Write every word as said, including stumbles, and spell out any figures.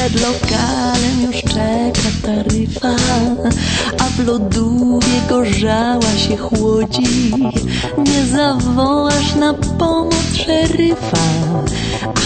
Przed lokalem już czeka taryfa, a w lodówie gorzała się chłodzi. Nie zawołasz na pomoc szeryfa,